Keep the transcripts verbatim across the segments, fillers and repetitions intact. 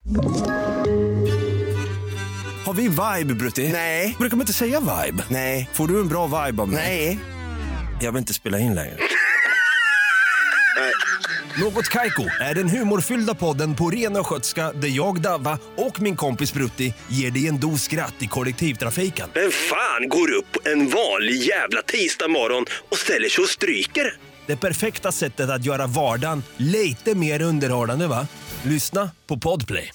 Har vi vibe, Brutti? Nej. Brukar man inte säga vibe? Nej. Får du en bra vibe av mig? Nej. Jag vill inte spela in längre. Något Kaiko är den humorfyllda podden på ren och skötska där jag, Davva och min kompis Brutti ger dig en dos skratt i kollektivtrafiken. Vem fan går upp en vanlig jävla tisdag morgon och ställer sig och stryker? Det perfekta sättet att göra vardagen lite mer underhållande, va? Lyssna på Podplay.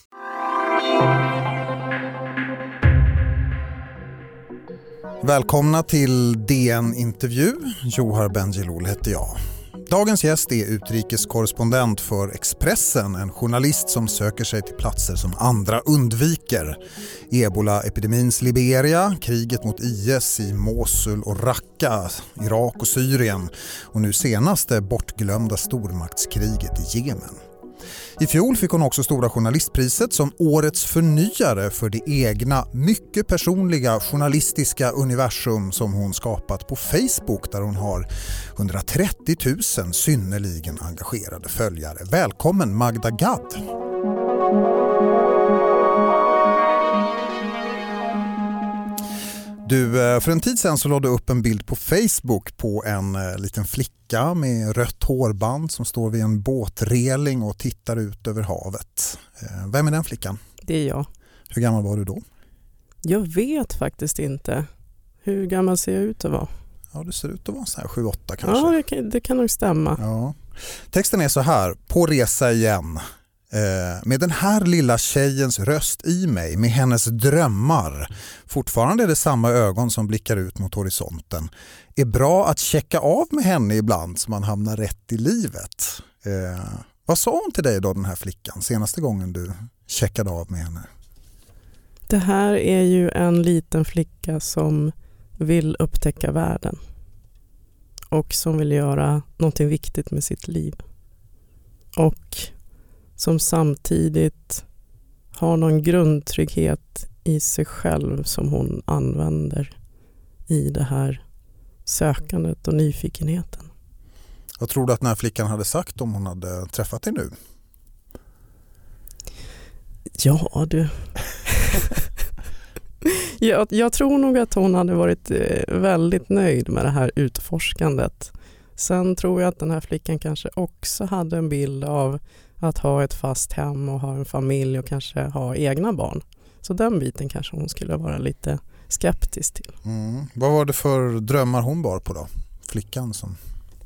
Välkomna till D N-intervju. Johar Bendjelloul heter jag. Dagens gäst är utrikeskorrespondent för Expressen, en journalist som söker sig till platser som andra undviker. Ebola-epidemins Liberia, kriget mot I S i Mosul och Raqqa, Irak och Syrien och nu senaste bortglömda stormaktskriget i Jemen. I fjol fick hon också Stora journalistpriset som årets förnyare för det egna, mycket personliga journalistiska universum som hon skapat på Facebook där hon har hundratrettio tusen synnerligen engagerade följare. Välkommen Magda Gad! Du, för en tid sedan så lade du upp en bild på Facebook på en uh, liten flicka med rött hårband som står vid en båtreling och tittar ut över havet. Uh, vem är den flickan? Det är jag. Hur gammal var du då? Jag vet faktiskt inte. Hur gammal ser jag ut att vara? Ja, du ser ut att vara så här sju åtta kanske. Ja, det kan, det kan nog stämma. Ja. Texten är så här: på resa igen. Med den här lilla tjejens röst i mig, med hennes drömmar. Fortfarande är det samma ögon som blickar ut mot horisonten. Är bra att checka av med henne ibland så man hamnar rätt i livet. Eh, vad sa hon till dig då, den här flickan, senaste gången du checkade av med henne? Det här är ju en liten flicka som vill upptäcka världen. Och som vill göra någonting viktigt med sitt liv. Och som samtidigt har någon grundtrygghet i sig själv som hon använder i det här sökandet och nyfikenheten. Vad tror du att den här flickan hade sagt om hon hade träffat dig nu? Ja, du. jag, jag tror nog att hon hade varit väldigt nöjd med det här utforskandet. Sen tror jag att den här flickan kanske också hade en bild av att ha ett fast hem och ha en familj och kanske ha egna barn. Så den biten kanske hon skulle vara lite skeptisk till. Mm. Vad var det för drömmar hon bar på då? Flickan som...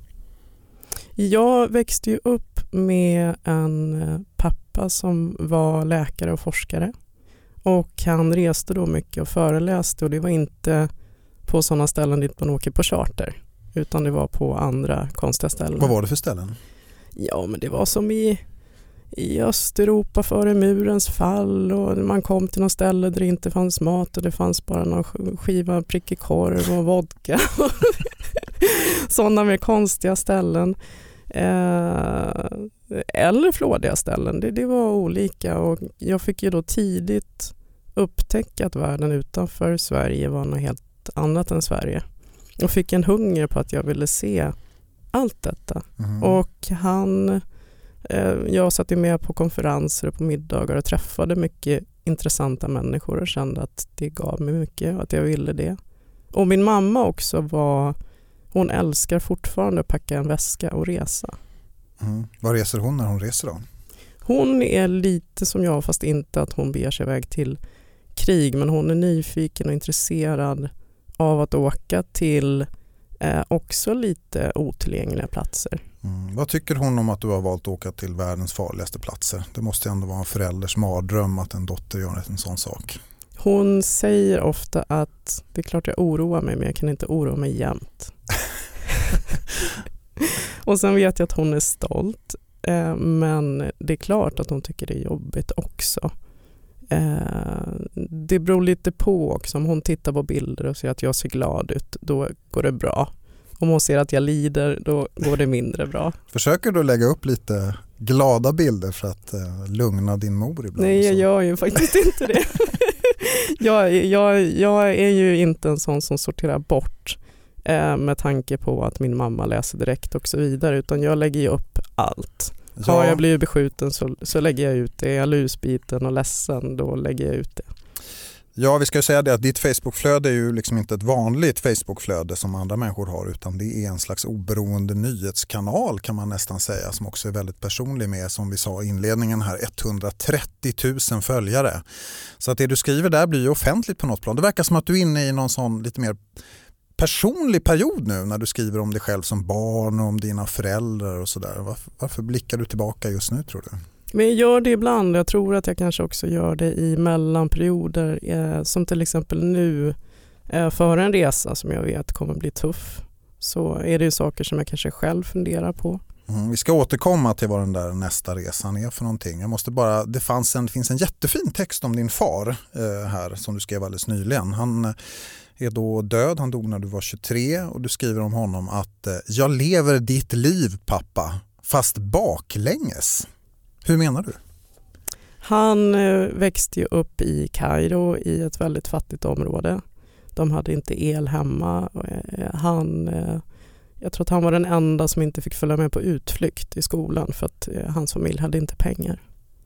Jag växte ju upp med en pappa som var läkare och forskare. Och han reste då mycket och föreläste, och det var inte på sådana ställen dit man åker på charter. Utan det var på andra konstiga ställen. Vad var det för ställen? Ja, men det var som i, i Östeuropa före murens fall, och man kom till någon ställe där det inte fanns mat och det fanns bara någon skiva prickig korv och vodka. Sådana mer konstiga ställen. Eh, eller flådiga ställen. Det, det var olika, och jag fick ju då tidigt upptäcka att världen utanför Sverige var något helt annat än Sverige. Och fick en hunger på att jag ville se allt detta. Mm. Och han, eh, jag satt ju med på konferenser och på middagar och träffade mycket intressanta människor och kände att det gav mig mycket och att jag ville det. Och min mamma också var, hon älskar fortfarande att packa en väska och resa. Mm. Vad reser hon när hon reser då? Hon är lite som jag, fast inte att hon beger sig iväg till krig, men hon är nyfiken och intresserad av att åka till eh, också lite otillgängliga platser. Mm. Vad tycker hon om att du har valt att åka till världens farligaste platser? Det måste ändå vara en förälders mardröm att en dotter gör en sån sak. Hon säger ofta att det är klart jag oroar mig, men jag kan inte oroa mig jämt. Och sen vet jag att hon är stolt, eh, men det är klart att hon tycker det är jobbigt också. Eh, det beror lite på också. Om hon tittar på bilder och ser att jag ser glad ut, då går det bra. Om hon ser att jag lider, då går det mindre bra. Försöker du lägga upp lite glada bilder för att eh, lugna din mor ibland? Nej, jag gör ju faktiskt inte det. jag, jag, jag är ju inte en sån som sorterar bort eh, med tanke på att min mamma läser direkt och så vidare, utan jag lägger ju upp allt. Ja. Har jag blivit beskjuten så, så lägger jag ut det. Är jag lusbiten och ledsen, då lägger jag ut det. Ja, vi ska ju säga det att ditt Facebookflöde är ju liksom inte ett vanligt Facebookflöde som andra människor har, utan det är en slags oberoende nyhetskanal kan man nästan säga, som också är väldigt personlig med, som vi sa i inledningen här, etthundratrettio tusen följare. Så att det du skriver där blir ju offentligt på något plan. Det verkar som att du är inne i någon sån lite mer personlig period nu när du skriver om dig själv som barn och om dina föräldrar och sådär. Varför, varför blickar du tillbaka just nu, tror du? Men jag gör det ibland. Jag tror att jag kanske också gör det i mellanperioder eh, som till exempel nu eh, för en resa som jag vet kommer bli tuff. Så är det ju saker som jag kanske själv funderar på. Mm, vi ska återkomma till vad den där nästa resan är för någonting. Jag måste bara, det, fanns en, det finns en jättefin text om din far eh, här som du skrev alldeles nyligen. Han eh, är då död, han dog när du var tjugotre och du skriver om honom att eh, jag lever ditt liv pappa, fast baklänges. Hur menar du? Han eh, växte ju upp i Kairo i ett väldigt fattigt område. De hade inte el hemma. Eh, han, eh, jag tror att han var den enda som inte fick följa med på utflykt i skolan för att eh, hans familj hade inte pengar.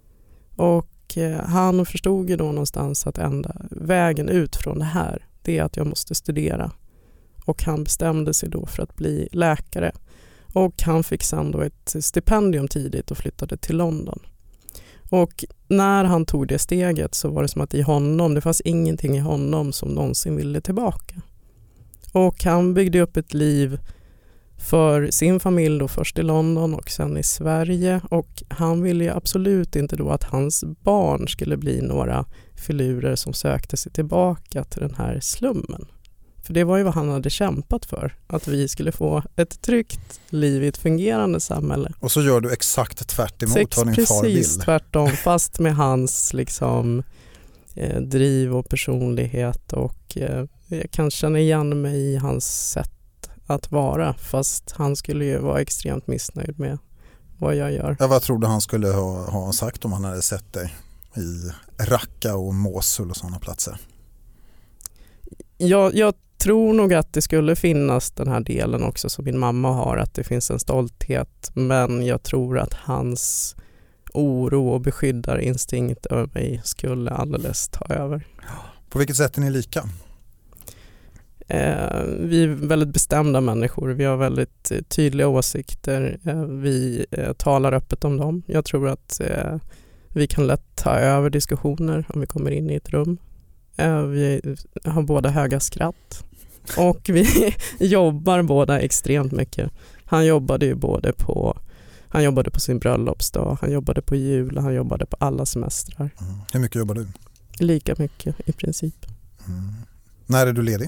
Och eh, han förstod ju då någonstans att enda vägen ut från det här, det är att jag måste studera. Och han bestämde sig då för att bli läkare. Och han fick sedan då ett stipendium tidigt och flyttade till London. Och när han tog det steget så var det som att i honom, det fanns ingenting i honom som någonsin ville tillbaka. Och han byggde upp ett liv för sin familj då först i London och sen i Sverige. Och han ville ju absolut inte då att hans barn skulle bli några filurer som sökte sig tillbaka till den här slummen. För det var ju vad han hade kämpat för. Att vi skulle få ett tryggt liv i ett fungerande samhälle. Och så gör du exakt tvärt emot Sex, vad din far vill. Precis tvärtom, fast med hans liksom, eh, driv och personlighet. Och eh, jag kan känna igen mig i hans sätt att vara. Fast han skulle ju vara extremt missnöjd med vad jag gör. Ja, vad tror du han skulle ha, ha sagt om han hade sett dig i Raqqa och Mosul och sådana platser? Jag, jag tror nog att det skulle finnas den här delen också som min mamma har, att det finns en stolthet, men jag tror att hans oro och beskyddarinstinkt över mig skulle alldeles ta över. På vilket sätt är ni lika? Eh, vi är väldigt bestämda människor, vi har väldigt tydliga åsikter, eh, vi eh, talar öppet om dem. Jag tror att eh, vi kan lätt ta över diskussioner om vi kommer in i ett rum. Vi har båda höga skratt och vi jobbar båda extremt mycket. Han jobbade ju både på han jobbade på sin bröllopsdag, han jobbade på jul, han jobbade på alla semestrar. Mm. Hur mycket jobbar du? Lika mycket i princip. Mm. När är du ledig?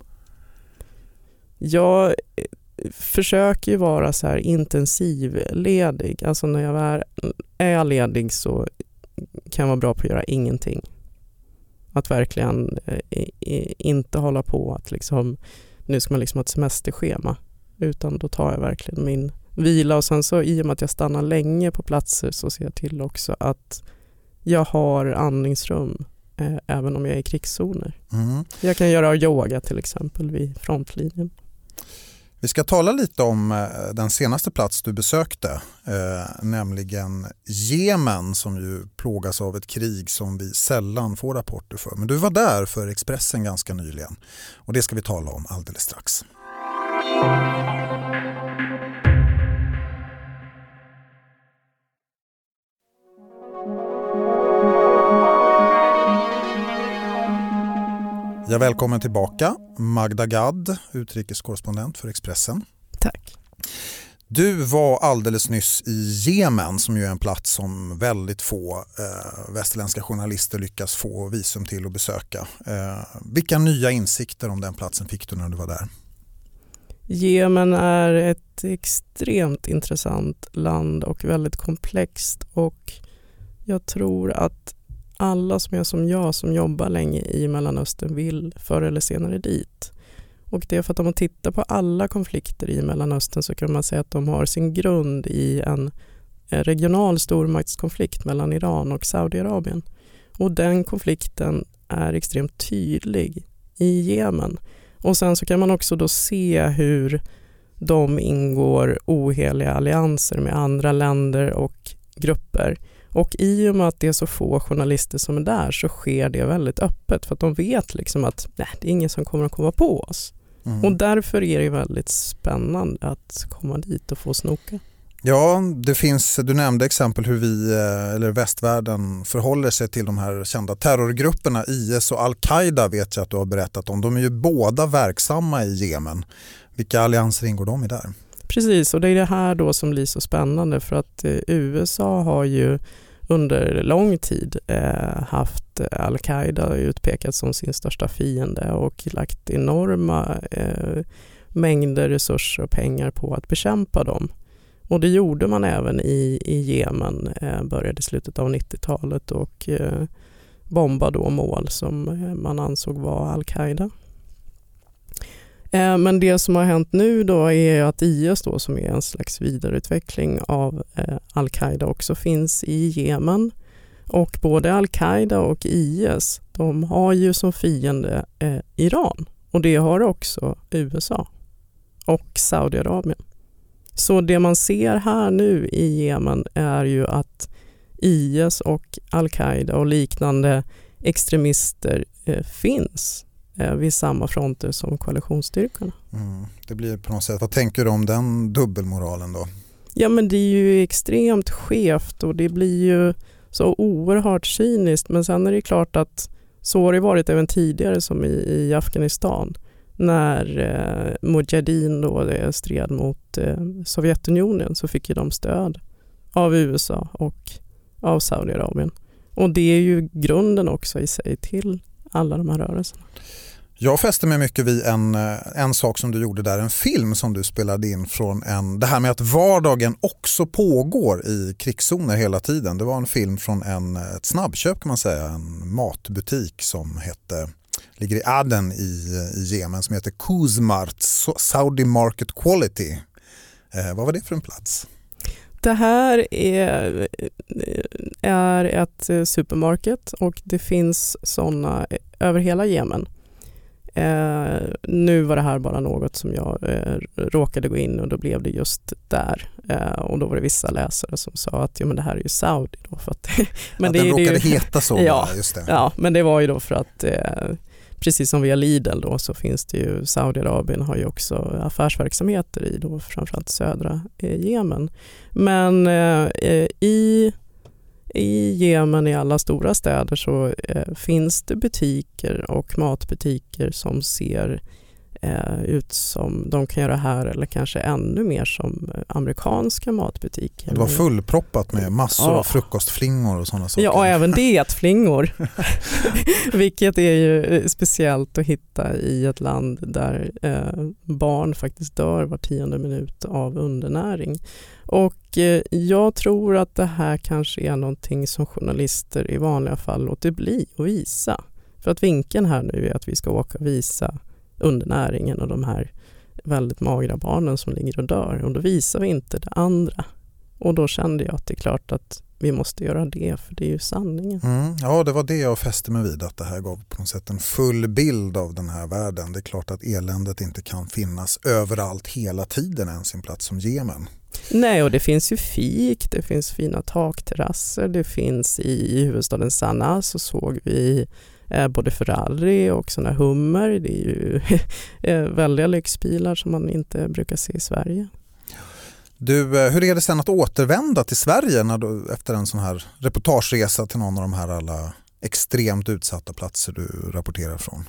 Jag försöker ju vara så här intensivledig. Alltså när jag är, är ledig så kan jag vara bra på att göra ingenting. Att verkligen eh, inte hålla på att liksom, nu ska man liksom ha ett semesterschema, utan då tar jag verkligen min vila. Och sen så i och med att jag stannar länge på platser så ser jag till också att jag har andningsrum eh, även om jag är i krigszoner. Mm. Jag kan göra yoga till exempel vid frontlinjen. Vi ska tala lite om den senaste plats du besökte, eh, nämligen Jemen, som ju plågas av ett krig som vi sällan får rapporter för. Men du var där för Expressen ganska nyligen och det ska vi tala om alldeles strax. Jag välkommen tillbaka Magda Gad, utrikeskorrespondent för Expressen. Tack. Du var alldeles nyss i Jemen, som ju är en plats som väldigt få eh, västerländska journalister lyckas få visum till att besöka. Eh, vilka nya insikter om den platsen fick du när du var där? Jemen är ett extremt intressant land och väldigt komplext, och jag tror att alla som är som jag som jobbar länge i Mellanöstern vill förr eller senare dit. Och det är för att om man tittar på alla konflikter i Mellanöstern så kan man säga att de har sin grund i en regional stormaktskonflikt mellan Iran och Saudiarabien. Och den konflikten är extremt tydlig i Jemen. Och sen så kan man också då se hur de ingår oheliga allianser med andra länder och grupper. Och i och med att det är så få journalister som är där så sker det väldigt öppet för att de vet liksom att nej, det är ingen som kommer att komma på oss. Mm. Och därför är det väldigt spännande att komma dit och få snoka. Ja, det finns, du nämnde exempel hur vi, eller västvärlden, förhåller sig till de här kända terrorgrupperna I S och Al-Qaida vet jag att du har berättat om. De är ju båda verksamma i Jemen. Vilka allianser ingår de i där? Precis, och det är det här då som blir så spännande för att U S A har ju under lång tid eh, haft Al-Qaida utpekat som sin största fiende och lagt enorma eh, mängder resurser och pengar på att bekämpa dem. Och det gjorde man även i, i Jemen, eh, började i slutet av nittiotalet och eh, bombade då mål som eh, man ansåg var Al-Qaida. Eh, men det som har hänt nu då är att I S då, som är en slags vidareutveckling av eh, Al-Qaida också finns i Jemen. Och både Al-Qaida och I S, de har ju som fiende eh, Iran. Och det har också U S A och Saudiarabien. Så det man ser här nu i Jemen är ju att I S och Al-Qaida och liknande extremister eh, finns eh, vid samma fronter som koalitionsstyrkorna. Mm, det blir på något sätt, vad tänker du om den dubbelmoralen då? Ja, men det är ju extremt skevt och det blir ju så oerhört cyniskt, men sen är det klart att så har det varit även tidigare som i, i Afghanistan. När eh, Mujahedin då det stred mot eh, Sovjetunionen så fick ju de stöd av U S A och av Saudiarabien. Och det är ju grunden också i sig till alla de här rörelserna. Jag fäste mig mycket vid en, en sak som du gjorde där, en film som du spelade in från en, det här med att vardagen också pågår i krigszoner hela tiden. Det var en film från en, ett snabbköp kan man säga, en matbutik som hette ligger i Aden i, i Jemen som heter Kuzmart Saudi Market Quality. Eh, vad var det för en plats? Det här är, är ett supermarket och det finns sådana över hela Jemen. Eh, nu var det här bara något som jag eh, råkade gå in och då blev det just där. Eh, och då var det vissa läsare som sa att ja, men det här är ju Saudi. Då, för att, men att det, den det råkade ju, heta så. Ja, just det. Ja, men det var ju då för att eh, precis som via Lidl då så finns det ju, Saudiarabien har ju också affärsverksamheter i då framförallt södra eh, Jemen. Men eh, i I Jemen i alla stora städer så eh, finns det butiker och matbutiker som ser eh, ut som de kan göra här eller kanske ännu mer som amerikanska matbutiker. Det var fullproppat med massor ja. av frukostflingor och sådana saker. Ja, och även dietflingor. Vilket är ju speciellt att hitta i ett land där eh, barn faktiskt dör var tionde minut av undernäring. Och eh, jag tror att det här kanske är någonting som journalister i vanliga fall låter bli att visa. För att vinkeln här nu är att vi ska åka och visa undernäringen och de här väldigt magra barnen som ligger och dör. Och då visar vi inte det andra. Och då kände jag att det är klart att vi måste göra det, för det är ju sanningen. Mm, ja, det var det jag fäste mig vid, att det här gav på något sätt en full bild av den här världen. Det är klart att eländet inte kan finnas överallt hela tiden ens i en plats som Jemen. Nej, och det finns ju fik, det finns fina takterrasser, det finns i huvudstaden Sanaa så såg vi eh, både Ferrari och såna Hummer. Det är ju eh, väldiga lyxbilar som man inte brukar se i Sverige. Du, hur är det sen att återvända till Sverige när du, efter en sån här reportageresa till någon av de här alla extremt utsatta platser du rapporterar från?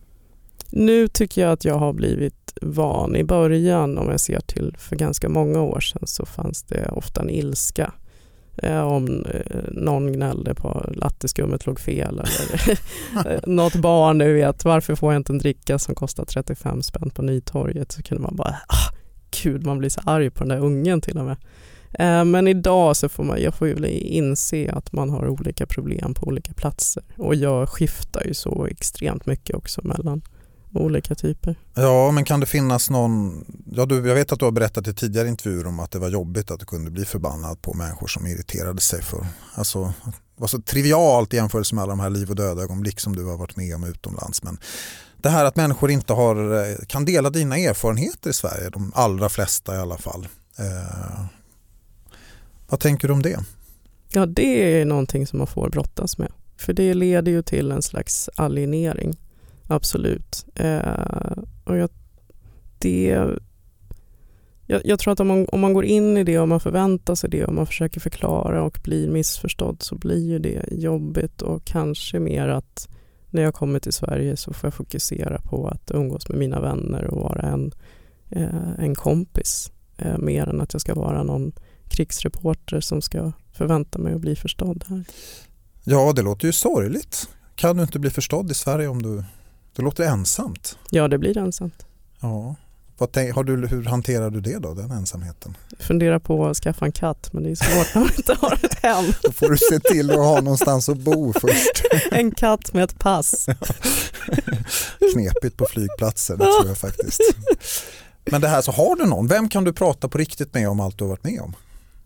Nu tycker jag att jag har blivit van. I början, om jag ser till för ganska många år sedan, så fanns det ofta en ilska. Eh, om eh, någon gnällde på latteskummet låg fel eller något barn nu vet varför får jag inte en dricka som kostar trettiofem spänn på Nytorget, så kunde man bara ah, gud, man blir så arg på den där ungen till och med. Eh, men idag så får man, jag får ju inse att man har olika problem på olika platser, och jag skiftar ju så extremt mycket också mellan olika typer. Ja, men kan det finnas någon... Ja, du, jag vet att du har berättat i tidigare intervjuer om att det var jobbigt att du kunde bli förbannad på människor som irriterade sig för... Alltså, det var så trivialt i jämförelse med alla de här liv- och döda ögonblick som du har varit med om utomlands. Men Det här att människor inte har, kan dela dina erfarenheter i Sverige, de allra flesta i alla fall. Eh, vad tänker du om det? Ja, det är någonting som man får brottas med. För det leder ju till en slags alienering. Absolut. Eh, och jag, det, jag, jag tror att om man, om man går in i det och man förväntar sig det och man försöker förklara och blir missförstådd, så blir ju det jobbigt, och kanske mer att när jag kommer till Sverige så får jag fokusera på att umgås med mina vänner och vara en, eh, en kompis. Eh, mer än att jag ska vara någon krigsreporter som ska förvänta mig att bli förstådd här. Ja, det låter ju sorgligt. Kan du inte bli förstådd i Sverige om du... Det låter ensamt. Ja, det blir ensamt. Ja. Vad tänk, har du, hur hanterar du det då, den ensamheten? Funderar på att skaffa en katt, men det är svårt när man inte har ett hem. Då får du se till att ha någonstans att bo först. En katt med ett pass. Knepigt på flygplatser, det tror jag faktiskt. Men det här, så har du någon? Vem kan du prata på riktigt med om allt du har varit med om?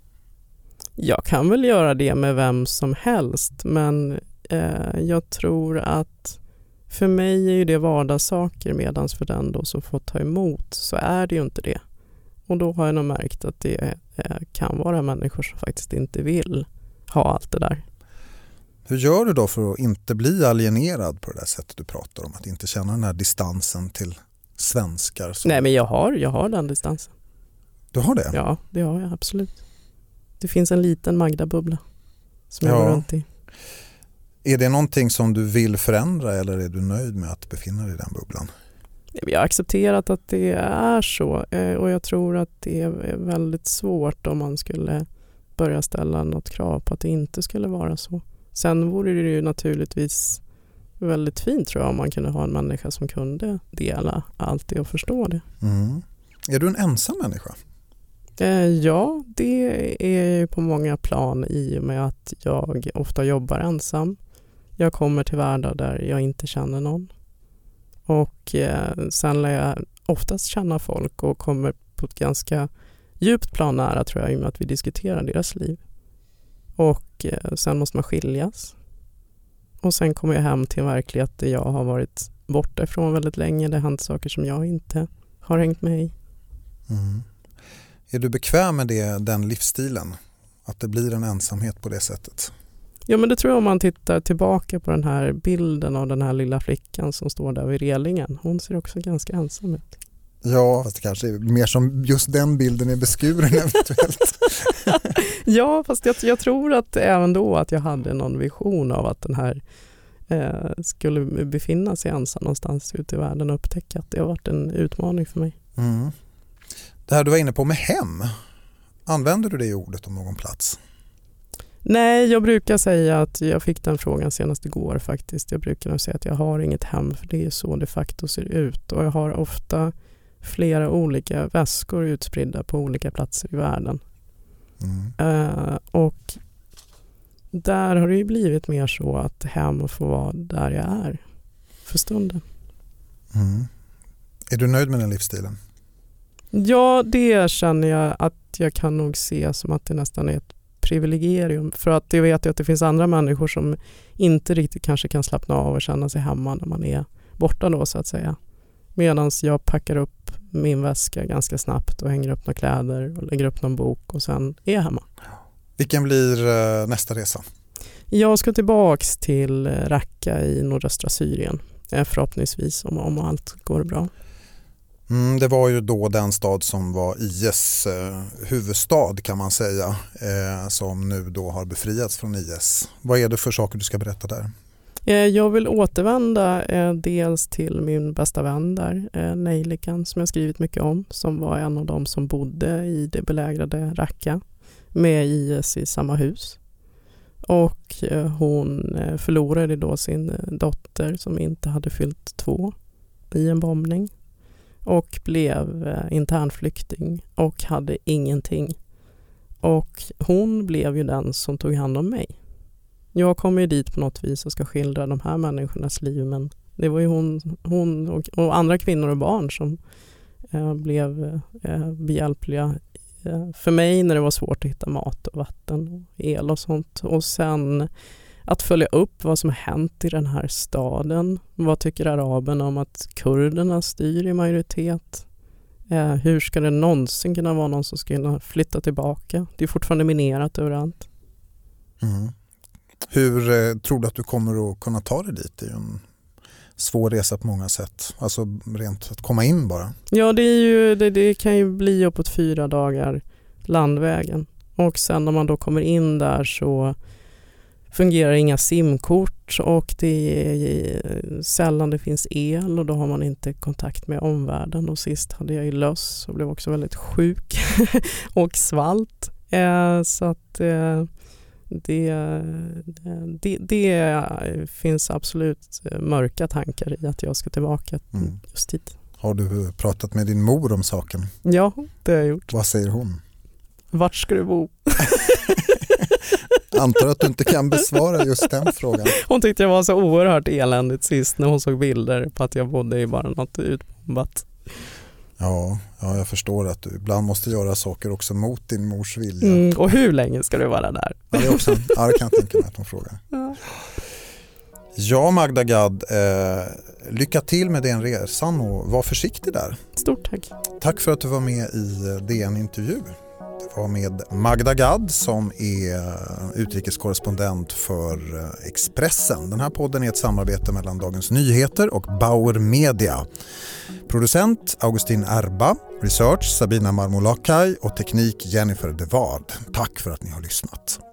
Jag kan väl göra det med vem som helst, men eh, jag tror att för mig är ju det vardagssaker, medans för den då som får ta emot så är det ju inte det. Och då har jag nog märkt att det eh, kan vara människor som faktiskt inte vill ha allt det där. Hur gör du då för att inte bli alienerad på det där sättet du pratar om? Att inte känna den här distansen till svenskar? Som... Nej, men jag har, jag har den distansen. Du har det? Ja, det har jag absolut. Det finns en liten Magda-bubbla som jag ja. går runt i. Är det någonting som du vill förändra, eller är du nöjd med att befinna dig i den bubblan? Jag har accepterat att det är så, och jag tror att det är väldigt svårt om man skulle börja ställa något krav på att det inte skulle vara så. Sen vore det ju naturligtvis väldigt fint, tror jag, om man kunde ha en människa som kunde dela allt det och förstå det. Mm. Är du en ensam människa? Ja, det är på många plan i och med att jag ofta jobbar ensam. Jag kommer till världar där jag inte känner någon. Och eh, sen lär jag oftast känna folk och kommer på ett ganska djupt plan nära, tror jag, i och med att vi diskuterar deras liv. Och eh, sen måste man skiljas. Och sen kommer jag hem till en verklighet där jag har varit borta ifrån väldigt länge. Det har hänt saker som jag inte har hängt med i. Mm. Är du bekväm med det, den livsstilen? Att det blir en ensamhet på det sättet? Ja, men det tror jag om man tittar tillbaka på den här bilden av den här lilla flickan som står där vid relingen. Hon ser också ganska ensam ut. Ja, fast det kanske är mer som just den bilden är beskuren eventuellt. Ja, fast jag, jag tror att även då att jag hade någon vision av att den här eh, skulle befinna sig ensam någonstans ute i världen och upptäcka att det har varit en utmaning för mig. Mm. Det här du var inne på med hem, använder du det ordet om någon plats? Nej, jag brukar säga att jag fick den frågan senast igår faktiskt. Jag brukar nog säga att jag har inget hem, för det är så de facto ser ut. Och jag har ofta flera olika väskor utspridda på olika platser i världen. Mm. Uh, och där har det ju blivit mer så att hem får vara där jag är för stunden. Mm. Är du nöjd med den livsstilen? Ja, det känner jag att jag kan nog se som att det nästan är ett privilegium. För att jag vet att det finns andra människor som inte riktigt kanske kan slappna av och känna sig hemma när man är borta då, så att säga. Medan jag packar upp min väska ganska snabbt och hänger upp några kläder och lägger upp någon bok och sen är jag hemma. Vilken blir uh, nästa resa? Jag ska tillbaks till Raqqa i nordöstra Syrien. Förhoppningsvis, om, om allt går bra. Mm, det var ju då den stad som var I S eh, huvudstad, kan man säga, eh, som nu då har befriats från I S. Vad är det för saker du ska berätta där? Eh, jag vill återvända eh, dels till min bästa vän där, eh, Nejlikan, som jag skrivit mycket om, som var en av dem som bodde i det belägrade Raqqa med I S i samma hus. Och eh, hon eh, förlorade då sin dotter som inte hade fyllt två i en bombning. Och blev eh, internflykting och hade ingenting. Och hon blev ju den som tog hand om mig. Jag kommer ju dit på något vis och ska skildra de här människornas liv. Men det var ju hon, hon och, och andra kvinnor och barn som eh, blev eh, behjälpliga eh, för mig när det var svårt att hitta mat och vatten och el och sånt. Och sen att följa upp vad som har hänt i den här staden. Vad tycker araberna om att kurderna styr i majoritet? Eh, hur ska det någonsin kunna vara någon som ska kunna flytta tillbaka? Det är fortfarande minerat överallt. Mm. Hur eh, tror du att du kommer att kunna ta dig dit? Det är ju en svår resa på många sätt. Alltså rent att komma in bara. Ja, det, är ju, det, det kan ju bli uppåt fyra dagar landvägen. Och sen när man då kommer in där så fungerar inga simkort och det är sällan det finns el och då har man inte kontakt med omvärlden. Och sist hade jag ju löss och blev också väldigt sjuk och svalt. Eh, så att eh, det, det, det finns absolut mörka tankar i att jag ska tillbaka mm. just hit. Har du pratat med din mor om saken? Ja, det har jag gjort. Vad säger hon? Vart ska du bo? Antar att du inte kan besvara just den frågan. Hon tyckte jag var så oerhört eländigt sist när hon såg bilder på att jag bodde i bara något utbombat. Ja, ja, jag förstår att du ibland måste göra saker också mot din mors vilja. Mm, och hur länge ska du vara där? Ja, det, är också, ja, det kan jag tänka mig att hon frågar. Ja, ja Magda Gad, eh, lycka till med den resan och var försiktig där. Stort tack. Tack för att du var med i D N-intervju. Det var med Magda Gad som är utrikeskorrespondent för Expressen. Den här podden är ett samarbete mellan Dagens Nyheter och Bauer Media. Producent Augustin Erba, research Sabina Marmolakaj och teknik Jennifer Devard. Tack för att ni har lyssnat.